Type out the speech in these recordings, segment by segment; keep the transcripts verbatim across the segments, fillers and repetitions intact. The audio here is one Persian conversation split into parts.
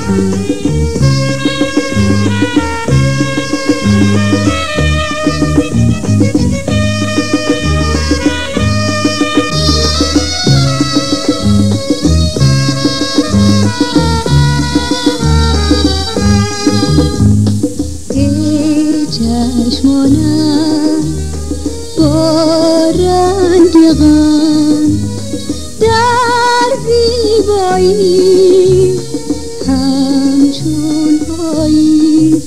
چشمانم با رنگ غم در زیبایی همچون پاییز،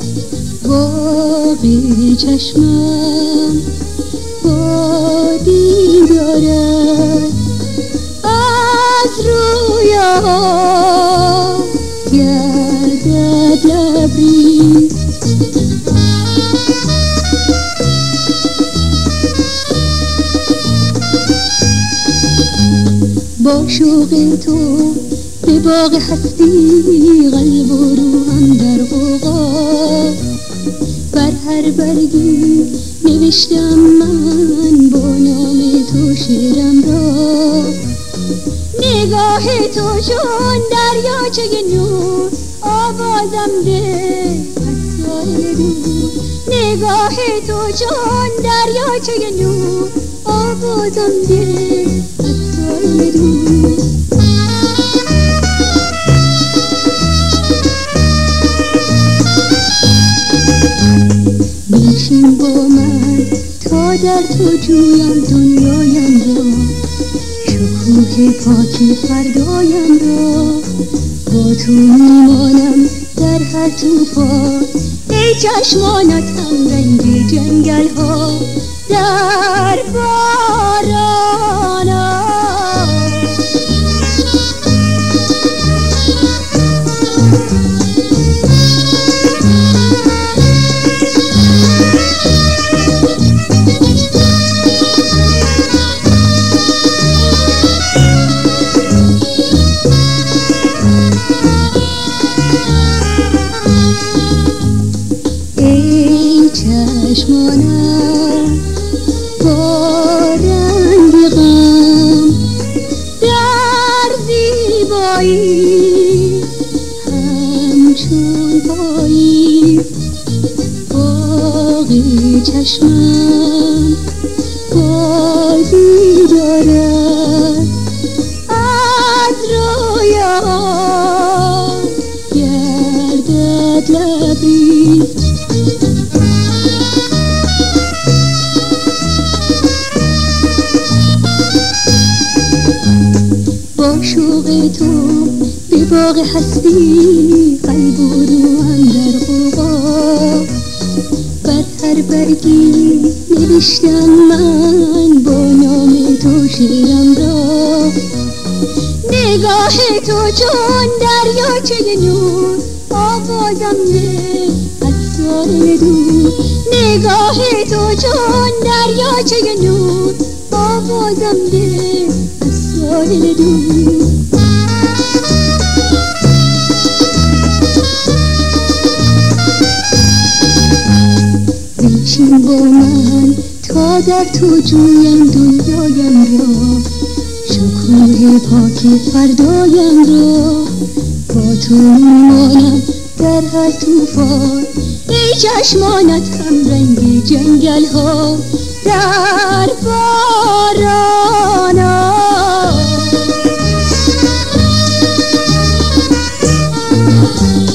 باغی چشمم با دیدارت از رویا گردد لبریز. با شوق تو به باغ هستی قلب و روحم در غوغا، بر هر برگی نوشتم من با نام تو شعرم را. نگاه تو چون دریاچه نور آوازم ده از ساحل دور. نگاه تو چون دریاچه نور آوازم ده از ساحل دور. بنشین با من تا در تو جویم دنیایم را، شکوه پاکی فردایم را. با تو میمانم در هر طوفان، ای چشمانت هم رنگ جنگل ها در باران. چشمانم با رنگ غم در زیبایی همچون پاییز، باغی چشمم با دیدارت از رویا گردد لبریز. با شوق تو به باغ هستی قلب و روحم در غوغا، بر هر برگی نوشتم من با نام تو شعرم را. نگاه تو چون دریاچه نور آوازم ده از ساحل دور. نگاه تو چون دریاچه نور آوازم ده از ساحل دور. بنشین با من تا در تو جویم دنیایم را، شکوه پاکی فردایم را. با تو میمانم در هر طوفان، ای چشمانت هم رنگ جنگل ها در باران.